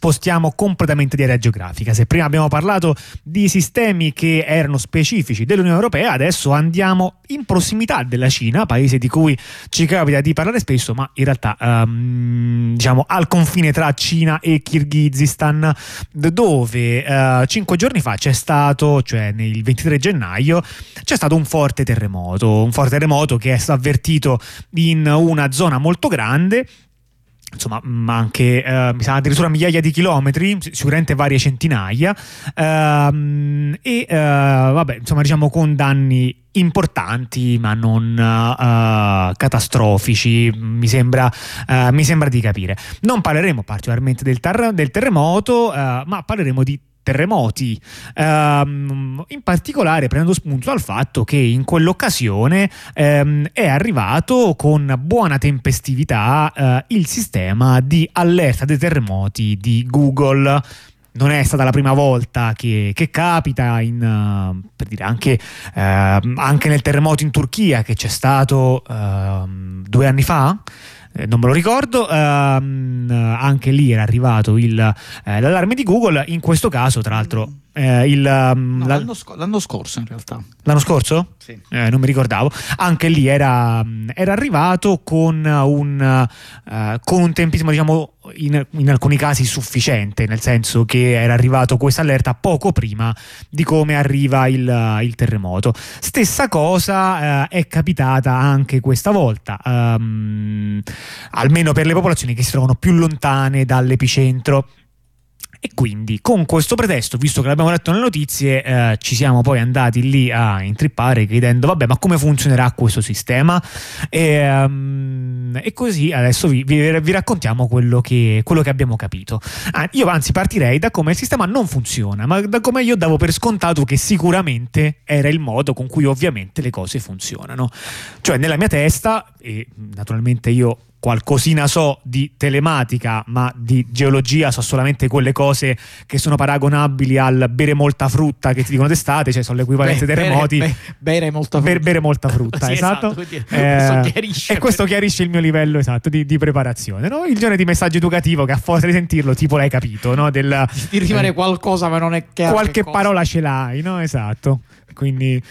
spostiamo completamente di area geografica. Se prima abbiamo parlato di sistemi che erano specifici dell'Unione Europea, adesso andiamo in prossimità della Cina, paese di cui ci capita di parlare spesso, ma in realtà diciamo al confine tra Cina e Kirghizistan, dove 5 giorni fa c'è stato, cioè nel 23 gennaio, c'è stato un forte terremoto che è stato avvertito in una zona molto grande, insomma, ma anche mi sa addirittura migliaia di chilometri, sicuramente varie centinaia, vabbè, insomma, diciamo con danni importanti ma non catastrofici, mi sembra di capire. Non parleremo particolarmente del terremoto, ma parleremo di terremoti, in particolare prendendo spunto dal fatto che in quell'occasione è arrivato con buona tempestività il sistema di allerta dei terremoti di Google. Non è stata la prima volta che capita, per dire, anche nel terremoto in Turchia che c'è stato 2 anni fa. Non me lo ricordo, anche lì era arrivato l'allarme di Google. In questo caso, tra l'altro, l'anno scorso in realtà. L'anno scorso? Sì. Non mi ricordavo. Anche lì era arrivato con un tempismo, diciamo, in alcuni casi sufficiente, nel senso che era arrivato questa allerta poco prima di come arriva il terremoto. Stessa cosa è capitata anche questa volta, almeno per le popolazioni che si trovano più lontane dall'epicentro. E quindi con questo pretesto, visto che l'abbiamo letto nelle notizie, ci siamo poi andati lì a intrippare chiedendo vabbè, ma come funzionerà questo sistema? E così adesso vi raccontiamo quello che abbiamo capito. Io anzi partirei da come il sistema non funziona, ma da come io davo per scontato che sicuramente era il modo con cui ovviamente le cose funzionano. Cioè nella mia testa, e naturalmente io qualcosina so di telematica, ma di geologia so solamente quelle cose che sono paragonabili al bere molta frutta che ti dicono d'estate, cioè sono l'equivalente dei terremoti. Bere molta frutta. Bere molta frutta, sì, esatto. Questo chiarisce il mio livello esatto di preparazione, no? Il genere di messaggio educativo che a forza di sentirlo tipo l'hai capito, no? Di rimane qualcosa ma non è chiaro. Qualche parola ce l'hai, no? Esatto. Quindi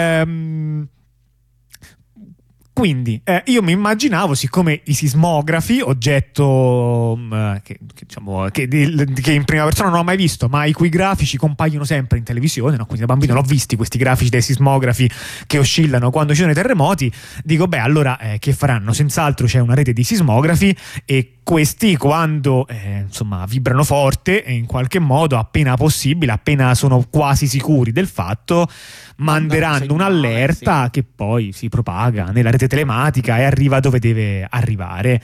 io mi immaginavo, siccome i sismografi, oggetto che in prima persona non ho mai visto, ma i cui grafici compaiono sempre in televisione, no? Quindi da bambino l'ho visti questi grafici dei sismografi che oscillano quando ci sono i terremoti, dico beh allora che faranno? Senz'altro c'è una rete di sismografi e questi quando insomma vibrano forte e in qualche modo appena possibile, appena sono quasi sicuri del fatto, manderanno un'allerta che poi si propaga nella rete telematica e arriva dove deve arrivare.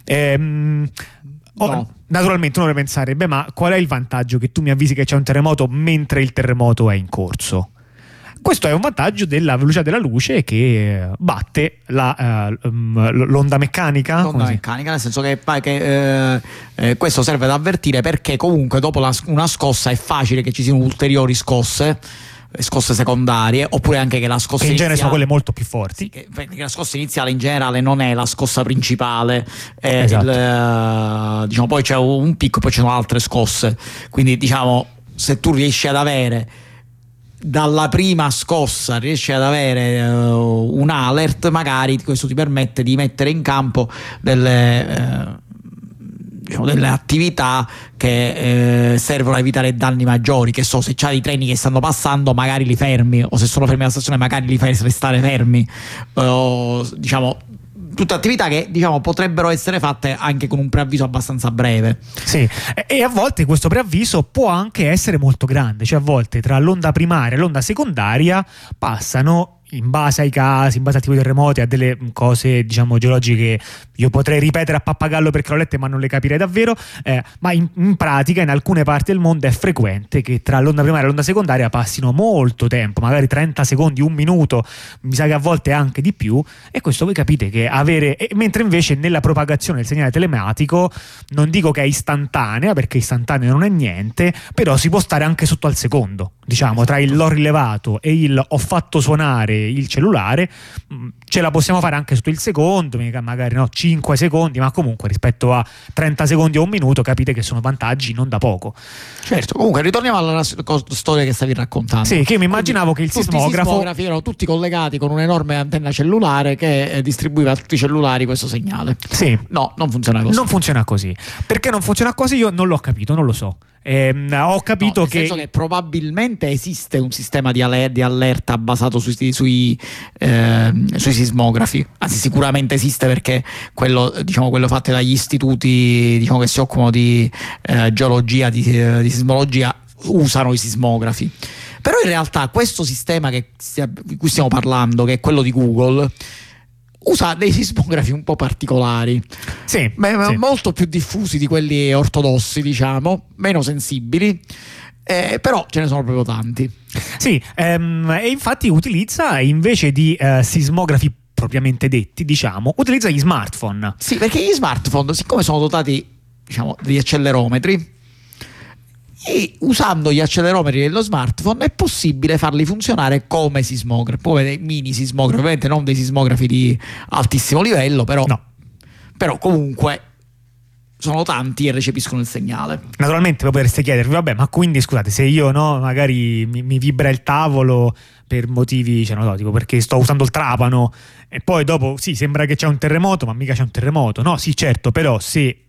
Naturalmente uno deve pensare, beh, ma qual è il vantaggio che tu mi avvisi che c'è un terremoto mentre il terremoto è in corso? Questo è un vantaggio della velocità della luce che batte l'onda meccanica. L'onda meccanica, nel senso che questo serve ad avvertire perché comunque dopo una scossa è facile che ci siano ulteriori scosse secondarie, oppure anche che la scossa che in genere iniziale, sono quelle molto più forti, che la scossa iniziale in generale non è la scossa principale, esatto. Diciamo poi c'è un picco, poi ci sono altre scosse, quindi diciamo se tu riesci ad avere dalla prima scossa riesci ad avere un alert, magari questo ti permette di mettere in campo delle attività che servono a evitare danni maggiori, che so, se c'hai i treni che stanno passando magari li fermi, o se sono fermi alla stazione magari li fai restare fermi, diciamo tutte attività che diciamo potrebbero essere fatte anche con un preavviso abbastanza breve. Sì, e a volte questo preavviso può anche essere molto grande, cioè a volte tra l'onda primaria e l'onda secondaria passano, in base ai casi, in base al tipo di terremoti, a delle cose diciamo geologiche io potrei ripetere a pappagallo perché l'ho lette ma non le capirei davvero, ma in pratica in alcune parti del mondo è frequente che tra l'onda primaria e l'onda secondaria passino molto tempo, magari 30 secondi, un minuto, mi sa che a volte anche di più, e questo voi capite che mentre invece nella propagazione del segnale telematico non dico che è istantanea, perché istantanea non è niente, però si può stare anche sotto al secondo diciamo, tra il l'ho rilevato e il ho fatto suonare il cellulare, ce la possiamo fare anche sotto il secondo, magari 5 secondi, ma comunque rispetto a 30 secondi o un minuto capite che sono vantaggi non da poco. Certo, comunque ritorniamo alla storia che stavi raccontando. Sì, che io mi immaginavo che il sismografo... I sismografi erano tutti collegati con un'enorme antenna cellulare che distribuiva a tutti i cellulari questo segnale. Sì. No, non funziona così. Non funziona così. Perché non funziona così io non l'ho capito, non lo so. Ho capito nel senso che probabilmente esiste un sistema di allerta basato sui sismografi, anzi sicuramente esiste, perché quello fatto dagli istituti, diciamo, che si occupano di geologia, di sismologia, usano i sismografi. Però in realtà questo sistema di cui stiamo parlando, che è quello di Google, usa dei sismografi un po' particolari, sì. molto più diffusi di quelli ortodossi, diciamo, meno sensibili, però ce ne sono proprio tanti. Sì, e infatti utilizza, invece di sismografi propriamente detti, diciamo, utilizza gli smartphone. Sì, perché gli smartphone, siccome sono dotati, diciamo, di accelerometri, e usando gli accelerometri dello smartphone è possibile farli funzionare come sismografi, come dei mini sismografi, ovviamente non dei sismografi di altissimo livello, però, no. Però comunque sono tanti e recepiscono il segnale. Naturalmente poi potreste chiedervi, vabbè, ma quindi scusate, se io magari mi vibra il tavolo per motivi, dico, perché sto usando il trapano e poi dopo sì, sembra che c'è un terremoto, ma mica c'è un terremoto. No, sì, certo, però se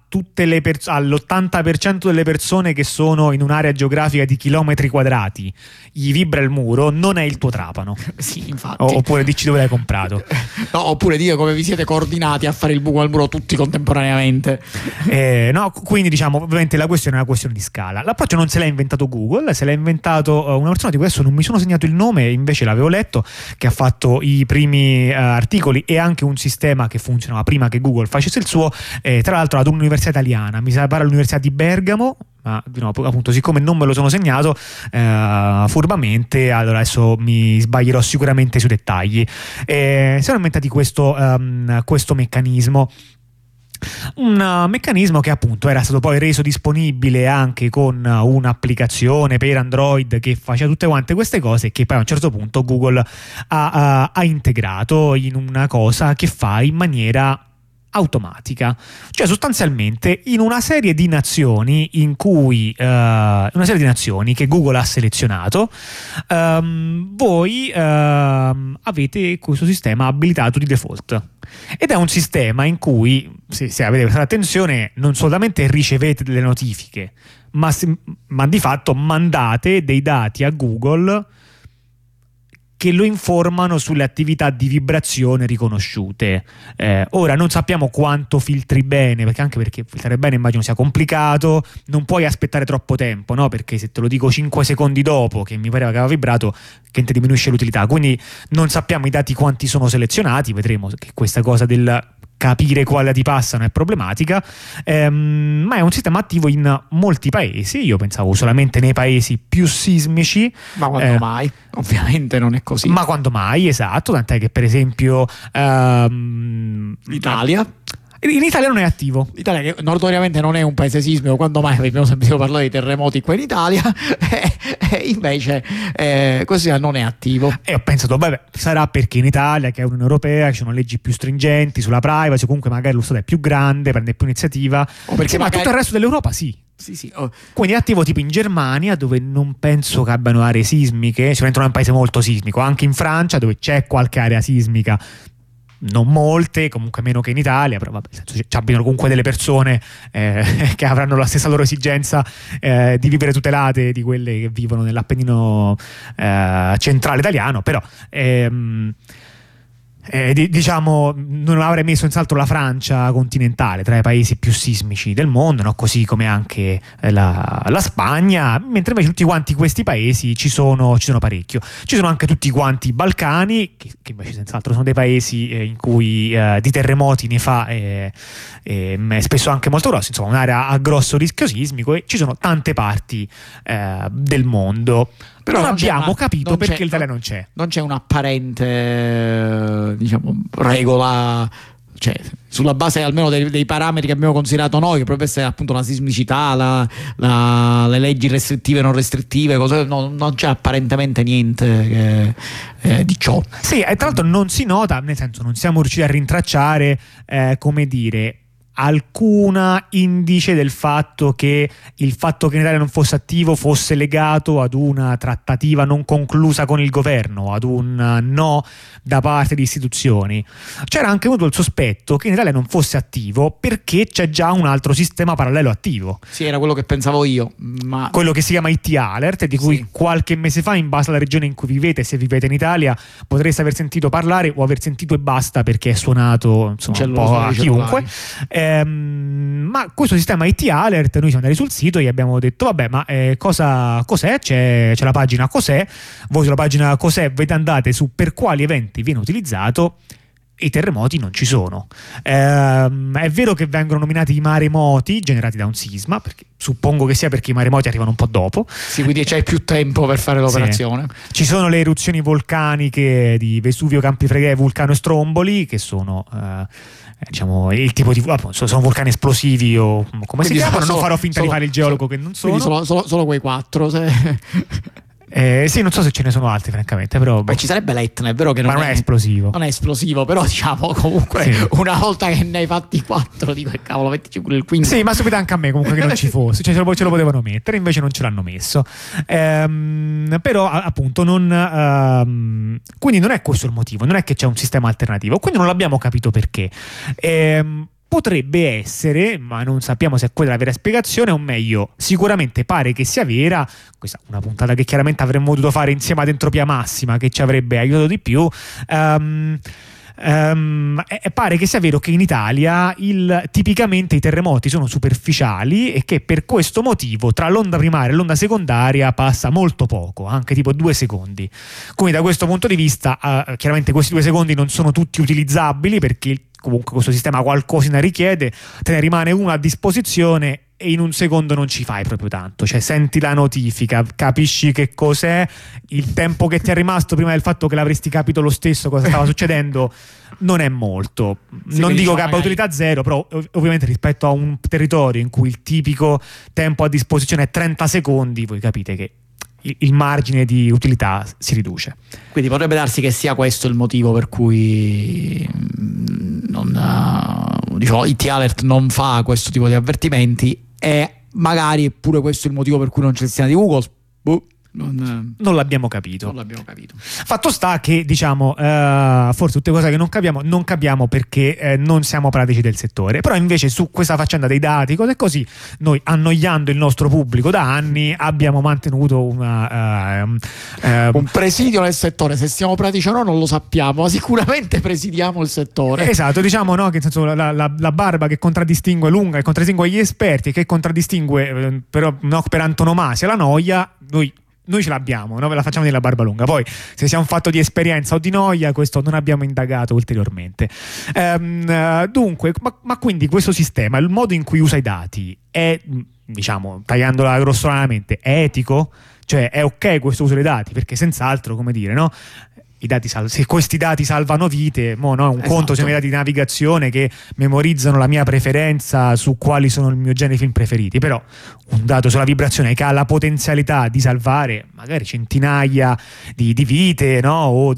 all'80% delle persone che sono in un'area geografica di chilometri quadrati gli vibra il muro, non è il tuo trapano. Sì, infatti. Oppure dici dove l'hai comprato. No, oppure dire come vi siete coordinati a fare il buco al muro tutti contemporaneamente. No, quindi diciamo, ovviamente la questione è una questione di scala. L'approccio non se l'ha inventato Google, se l'ha inventato una persona di cui adesso non mi sono segnato il nome, invece l'avevo letto, che ha fatto i primi articoli e anche un sistema che funzionava prima che Google facesse il suo, tra l'altro ad un'università italiana, mi pare all'Università di Bergamo, ma appunto siccome non me lo sono segnato furbamente, allora adesso mi sbaglierò sicuramente sui dettagli. Siamo inventati questo meccanismo. Un meccanismo che appunto era stato poi reso disponibile anche con un'applicazione per Android che faceva tutte quante queste cose, e che poi a un certo punto Google ha integrato in una cosa che fa in maniera automatica, cioè sostanzialmente in una serie di nazioni in cui una serie di nazioni che Google ha selezionato, voi avete questo sistema abilitato di default, ed è un sistema in cui, se avete prestato attenzione, non solamente ricevete delle notifiche, ma di fatto mandate dei dati a Google che lo informano sulle attività di vibrazione riconosciute. Ora non sappiamo quanto filtri bene, anche perché filtrare bene immagino sia complicato, non puoi aspettare troppo tempo, no? Perché se te lo dico 5 secondi dopo che mi pareva che aveva vibrato, che ti diminuisce l'utilità. Quindi non sappiamo i dati quanti sono selezionati, vedremo che questa cosa del capire quali dati passano è problematica, ma è un sistema attivo in molti paesi. Io pensavo solamente nei paesi più sismici, ma quando mai? Ovviamente non è così. Ma quando mai, esatto, tant'è che per esempio l'Italia. In Italia non è attivo. L'Italia, che notoriamente non è un paese sismico, quando mai abbiamo sentito parlare di terremoti qua in Italia, invece così non è attivo. E ho pensato, vabbè, sarà perché in Italia, che è Unione Europea, ci sono leggi più stringenti sulla privacy, o comunque magari lo Stato è più grande, prende più iniziativa, o perché ma tutto il resto dell'Europa sì. Sì. Quindi è attivo tipo in Germania, dove non penso che abbiano aree sismiche, sicuramente non è un paese molto sismico, anche in Francia, dove c'è qualche area sismica, non molte, comunque meno che in Italia, però vabbè, ci abitano comunque delle persone che avranno la stessa loro esigenza di vivere tutelate di quelle che vivono nell'Appennino centrale italiano, però diciamo non avrei messo in salto la Francia continentale tra i paesi più sismici del mondo, no? Così come anche la Spagna, mentre invece tutti quanti questi paesi ci sono parecchio. Ci sono anche tutti quanti i Balcani, che invece senz'altro sono dei paesi in cui di terremoti ne fa spesso anche molto grossi, insomma un'area a grosso rischio sismico, e ci sono tante parti del mondo. Però non abbiamo capito perché l'Italia non c'è. Non c'è un'apparente, diciamo, regola cioè, sulla base almeno dei parametri che abbiamo considerato noi, che potrebbe essere appunto la sismicità, le leggi restrittive e non restrittive, non c'è apparentemente niente di ciò. Sì, e tra l'altro non si nota, nel senso non siamo riusciti a rintracciare, come dire, alcuna indice del fatto che il fatto che in Italia non fosse attivo fosse legato ad una trattativa non conclusa con il governo, ad un no da parte di istituzioni. C'era anche avuto il sospetto che in Italia non fosse attivo perché c'è già un altro sistema parallelo attivo. Sì, era quello che pensavo io, ma quello che si chiama IT Alert, di cui qualche mese fa, in base alla regione in cui vivete, se vivete in Italia, potreste aver sentito parlare o aver sentito e basta, perché è suonato insomma un po' a chiunque. Ma questo sistema IT Alert, noi siamo andati sul sito e gli abbiamo detto vabbè, ma cos'è? C'è la pagina Cos'è, voi sulla pagina Cos'è andate su per quali eventi viene utilizzato. I terremoti non ci sono. È vero che vengono nominati i maremoti generati da un sisma, perché suppongo che sia perché i maremoti arrivano un po' dopo. Sì, quindi c'hai più tempo per fare l'operazione. Sì. Ci sono le eruzioni vulcaniche di Vesuvio, Campi Flegrei, Vulcano e Stromboli, che sono diciamo il tipo di sono vulcani esplosivi o come si chiamano. Non farò finta di fare il geologo che non sono. Solo quei 4. Sì, non so se ce ne sono altri, francamente, però ci sarebbe l'Etna, è vero che non è esplosivo. Non è esplosivo, però diciamo comunque una volta che ne hai fatti 4, dico cavolo, mettici pure il quinto. Sì, ma subito anche a me comunque che non ci fosse, cioè ce lo potevano mettere, invece non ce l'hanno messo. Però appunto quindi non è questo il motivo, non è che c'è un sistema alternativo, quindi non l'abbiamo capito perché. Potrebbe essere, ma non sappiamo se è quella la vera spiegazione, o meglio, sicuramente pare che sia vera. Questa è una puntata che chiaramente avremmo dovuto fare insieme ad Entropia Massima, che ci avrebbe aiutato di più. Pare che sia vero che in Italia tipicamente i terremoti sono superficiali e che per questo motivo tra l'onda primaria e l'onda secondaria passa molto poco, anche tipo 2 secondi. Quindi da questo punto di vista chiaramente questi 2 secondi non sono tutti utilizzabili, perché comunque questo sistema qualcosina richiede, te ne rimane uno a disposizione e in un secondo non ci fai proprio tanto, cioè senti la notifica, capisci che cos'è, il tempo che ti è rimasto prima del fatto che l'avresti capito lo stesso cosa stava succedendo non è molto. Non dico che abbia utilità zero, però ovviamente rispetto a un territorio in cui il tipico tempo a disposizione è 30 secondi, voi capite che il margine di utilità si riduce. Quindi potrebbe darsi che sia questo il motivo per cui diciamo, IT Alert non fa questo tipo di avvertimenti, e magari è pure questo il motivo per cui non c'è il sistema di Google. Non l'abbiamo capito. Fatto sta che diciamo forse tutte cose che non capiamo perché non siamo pratici del settore, però invece su questa faccenda dei dati, cose così, noi, annoiando il nostro pubblico da anni, abbiamo mantenuto un presidio nel settore. Se siamo pratici o no non lo sappiamo, ma sicuramente presidiamo il settore. Esatto, diciamo, no, che nel senso la barba che contraddistingue lunga, che contraddistingue gli esperti, che contraddistingue però no, per antonomasia la noia, noi ce l'abbiamo, no? Ve la facciamo nella barba lunga. Poi se sia un fatto di esperienza o di noia, questo non abbiamo indagato ulteriormente. Dunque, ma quindi questo sistema, il modo in cui usa i dati è, diciamo, tagliandola grossolanamente, è etico? Cioè è ok questo uso dei dati? Perché senz'altro, come dire, no? Se questi dati salvano vite, no, un conto sono i dati di navigazione che memorizzano la mia preferenza su quali sono il mio genere di film preferiti, però un dato sulla vibrazione che ha la potenzialità di salvare magari centinaia di vite, no? O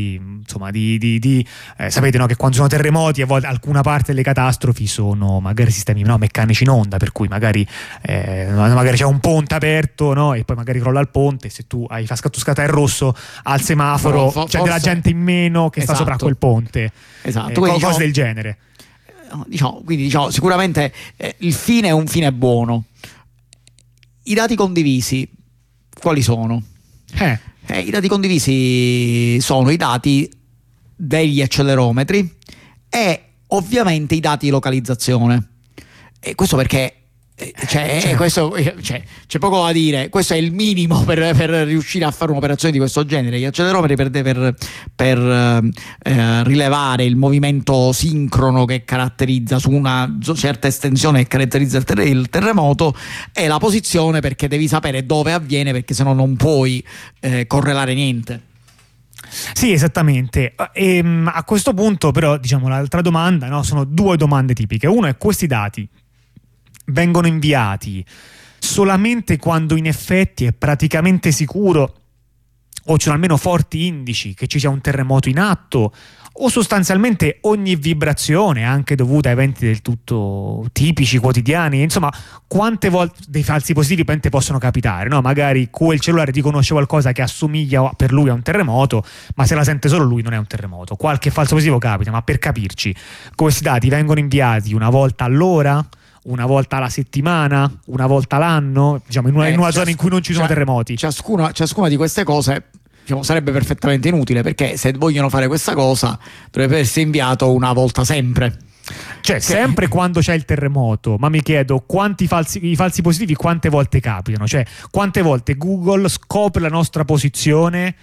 sapete, no, che quando sono terremoti a volte alcuna parte delle catastrofi sono magari sistemi, no, meccanici in onda, per cui magari c'è un ponte aperto, no? E poi magari crolla il ponte, se tu hai scattata il rosso al semaforo c'è della gente in meno che sta sopra quel ponte, cose del genere. Quindi sicuramente il fine è un fine buono. I dati condivisi quali sono? I dati condivisi sono i dati degli accelerometri e ovviamente i dati di localizzazione. E questo perché c'è poco da dire. Questo è il minimo per riuscire a fare un'operazione di questo genere. Gli accelerometri per rilevare il movimento sincrono che caratterizza su una certa estensione che caratterizza il terremoto, e la posizione, perché devi sapere dove avviene, perché sennò non puoi correlare niente. Sì, esattamente. A questo punto, però, diciamo, l'altra domanda, no? Sono due domande tipiche. Uno è: questi dati vengono inviati solamente quando in effetti è praticamente sicuro o ci sono almeno forti indici che ci sia un terremoto in atto, o sostanzialmente ogni vibrazione, anche dovuta a eventi del tutto tipici, quotidiani, insomma, quante volte dei falsi positivi possono capitare, no? Magari quel cellulare riconosce qualcosa che assomiglia per lui a un terremoto, ma se la sente solo lui non è un terremoto. Qualche falso positivo capita, ma per capirci, questi dati vengono inviati una volta all'ora, una volta alla settimana, una volta l'anno, diciamo in una zona in cui non ci sono terremoti. Ciascuna di queste cose, diciamo, sarebbe perfettamente inutile, perché se vogliono fare questa cosa dovrebbe essere inviato una volta sempre. Cioè, sempre quando c'è il terremoto. Ma mi chiedo, i falsi positivi quante volte capitano? Cioè, quante volte Google scopre la nostra posizione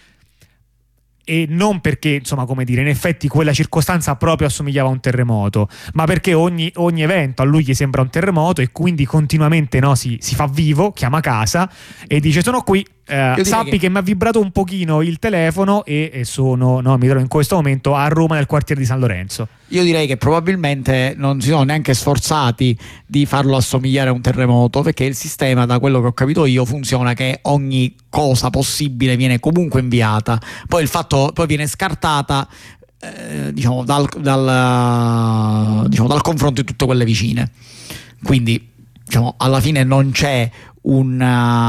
e non perché, insomma, come dire, in effetti quella circostanza proprio assomigliava a un terremoto, ma perché ogni evento a lui gli sembra un terremoto e quindi continuamente, no, si fa vivo, chiama casa e dice: sono qui, sappi che mi ha vibrato un pochino il telefono e mi trovo in questo momento a Roma, nel quartiere di San Lorenzo. Io direi che probabilmente non si sono neanche sforzati di farlo assomigliare a un terremoto, perché il sistema, da quello che ho capito io, funziona che ogni cosa possibile viene comunque inviata, poi poi viene scartata diciamo dal confronto di tutte quelle vicine, quindi diciamo alla fine non c'è non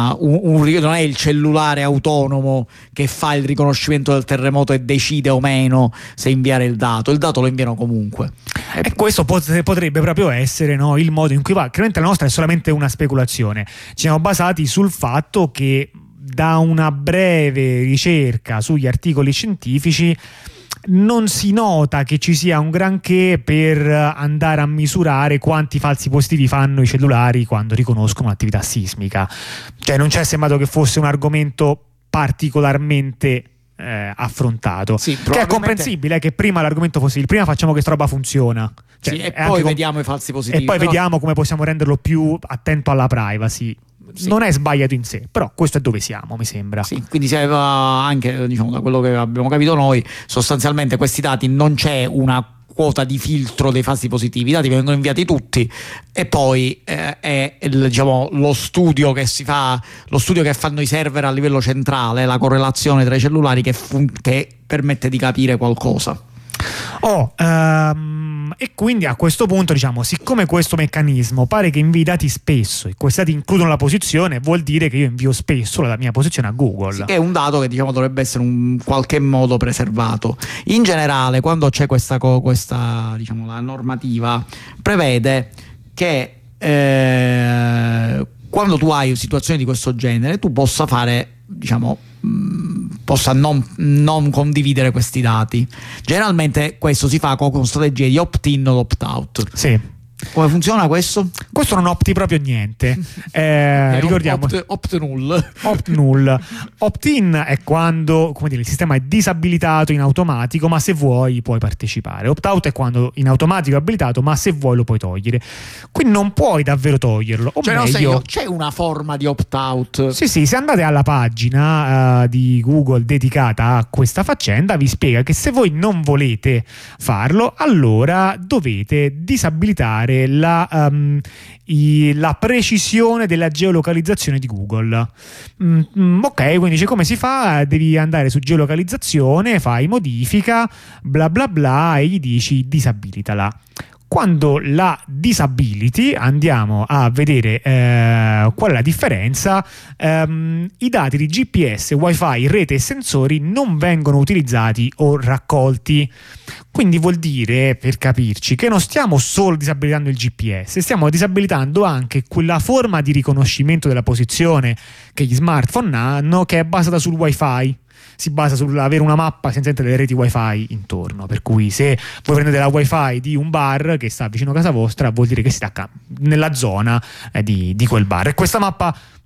è il cellulare autonomo che fa il riconoscimento del terremoto e decide o meno se inviare il dato lo inviano comunque. E questo potrebbe proprio essere, no, il modo in cui va. Chiaramente la nostra è solamente una speculazione, ci siamo basati sul fatto che da una breve ricerca sugli articoli scientifici non si nota che ci sia un granché per andare a misurare quanti falsi positivi fanno i cellulari quando riconoscono un'attività sismica. Cioè, non ci è sembrato che fosse un argomento particolarmente affrontato. Sì, che è comprensibile, che prima l'argomento fosse il prima facciamo che sta roba funziona. Cioè, sì, e poi vediamo i falsi positivi. E poi vediamo come possiamo renderlo più attento alla privacy. Sì. Non è sbagliato in sé, però questo è dove siamo, mi sembra. Sì, quindi se anche, diciamo, da quello che abbiamo capito noi, sostanzialmente questi dati non c'è una quota di filtro dei falsi positivi, i dati vengono inviati tutti e poi è diciamo lo studio che si fa, lo studio che fanno i server a livello centrale, la correlazione tra i cellulari che permette di capire qualcosa. E quindi a questo punto, diciamo, siccome questo meccanismo pare che invii dati spesso e questi dati includono la posizione, vuol dire che io invio spesso la mia posizione a Google. Sì, che è un dato che, diciamo, dovrebbe essere in qualche modo preservato. In generale, quando c'è questa diciamo, la normativa prevede che quando tu hai situazioni di questo genere tu possa fare, diciamo, possa non condividere questi dati. Generalmente questo si fa con strategie di opt-in o opt-out. Sì. Come funziona questo? Questo non opti proprio niente. Ricordiamo opt null. Opt null. Opt-in è quando, come dire, il sistema è disabilitato in automatico, ma se vuoi puoi partecipare. Opt-out è quando in automatico è abilitato, ma se vuoi lo puoi togliere. Qui non puoi davvero toglierlo. O cioè, meglio, c'è una forma di opt-out. Sì, se andate alla pagina di Google dedicata a questa faccenda, vi spiega che se voi non volete farlo, allora dovete disabilitare la precisione della geolocalizzazione di Google. Ok, quindi dice come si fa? Devi andare su geolocalizzazione, fai modifica, bla bla bla e gli dici disabilitala. Quando la disability, andiamo a vedere qual è la differenza. I dati di GPS, wifi, rete e sensori non vengono utilizzati o raccolti. Quindi vuol dire, per capirci, che non stiamo solo disabilitando il GPS, stiamo disabilitando anche quella forma di riconoscimento della posizione che gli smartphone hanno, che è basata sul wifi. Si basa sull'avere una mappa senza delle reti wifi intorno, per cui se voi prendete la wifi di un bar che sta vicino a casa vostra, vuol dire che si sta nella zona di quel bar, e questa mappa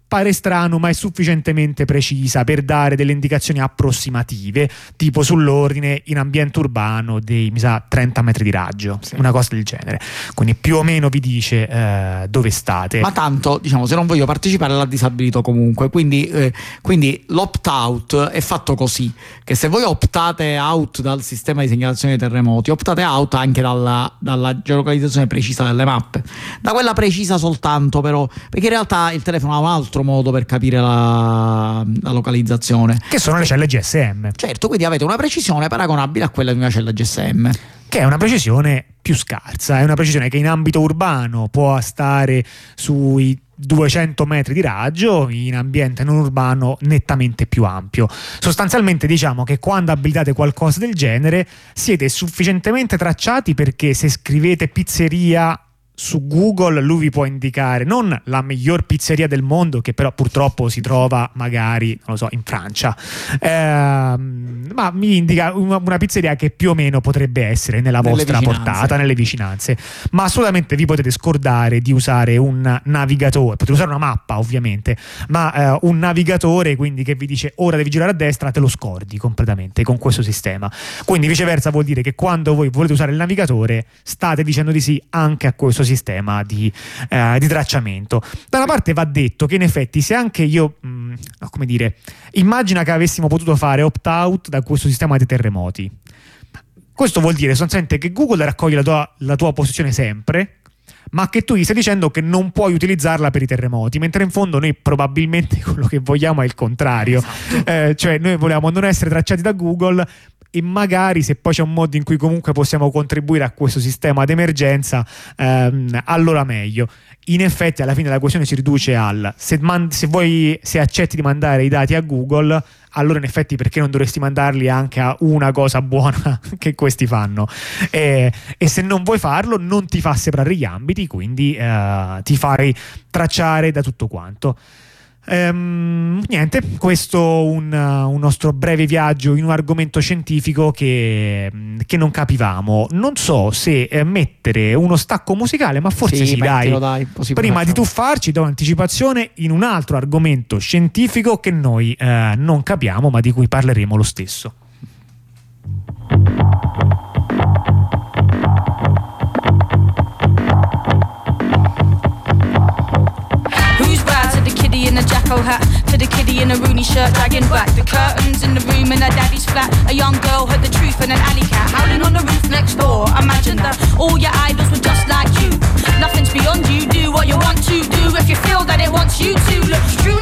pare strano, ma è sufficientemente precisa per dare delle indicazioni approssimative, tipo sull'ordine in ambiente urbano dei, mi sa, 30 metri di raggio, una cosa del genere. Quindi più o meno vi dice dove state. Ma tanto, diciamo, se non voglio partecipare l'ha disabilito comunque, quindi l'opt-out è fatto così, che se voi optate out dal sistema di segnalazione dei terremoti, optate out anche dalla geolocalizzazione precisa delle mappe, da quella precisa soltanto però, perché in realtà il telefono ha un altro modo per capire la localizzazione, che sono le celle GSM. Certo, quindi avete una precisione paragonabile a quella di una cella GSM, che è una precisione più scarsa, è una precisione che in ambito urbano può stare sui 200 metri di raggio, in ambiente non urbano nettamente più ampio. Sostanzialmente diciamo che quando abilitate qualcosa del genere siete sufficientemente tracciati perché se scrivete pizzeria su Google lui vi può indicare non la miglior pizzeria del mondo, che però purtroppo si trova magari, non lo so, in Francia, ma mi indica una pizzeria che più o meno potrebbe essere nella vostra portata, nelle vicinanze. Ma assolutamente vi potete scordare di usare un navigatore, potete usare una mappa ovviamente, ma un navigatore quindi che vi dice ora devi girare a destra, te lo scordi completamente con questo sistema. Quindi viceversa vuol dire che quando voi volete usare il navigatore state dicendo di sì anche a questo sistema di tracciamento. Da una parte va detto che in effetti se anche io come dire, immagina che avessimo potuto fare opt-out da questo sistema dei terremoti, questo vuol dire sostanzialmente che Google raccoglie la tua posizione sempre, ma che tu gli stai dicendo che non puoi utilizzarla per i terremoti, mentre in fondo noi probabilmente quello che vogliamo è il contrario. Esatto. Cioè noi vogliamo non essere tracciati da Google, e magari se poi c'è un modo in cui comunque possiamo contribuire a questo sistema d'emergenza, allora meglio. In effetti alla fine la questione si riduce al se accetti di mandare i dati a Google, allora in effetti perché non dovresti mandarli anche a una cosa buona che questi fanno, e se non vuoi farlo non ti fa separare gli ambiti, quindi ti fai tracciare da tutto quanto. Niente, questo un nostro breve viaggio in un argomento scientifico che non capivamo. Non so se mettere uno stacco musicale, ma forse sì, dai. Prima di tuffarci do anticipazione in un altro argomento scientifico che noi non capiamo ma di cui parleremo lo stesso. In a Jacko hat, to the kiddie in a Rooney shirt, dragging back the curtains in the room in her daddy's flat. A young girl heard the truth in an alley cat howling on the roof next door. Imagine that all your idols were just like you. Nothing's beyond you. Do what you want to do if you feel that it wants you to. Look true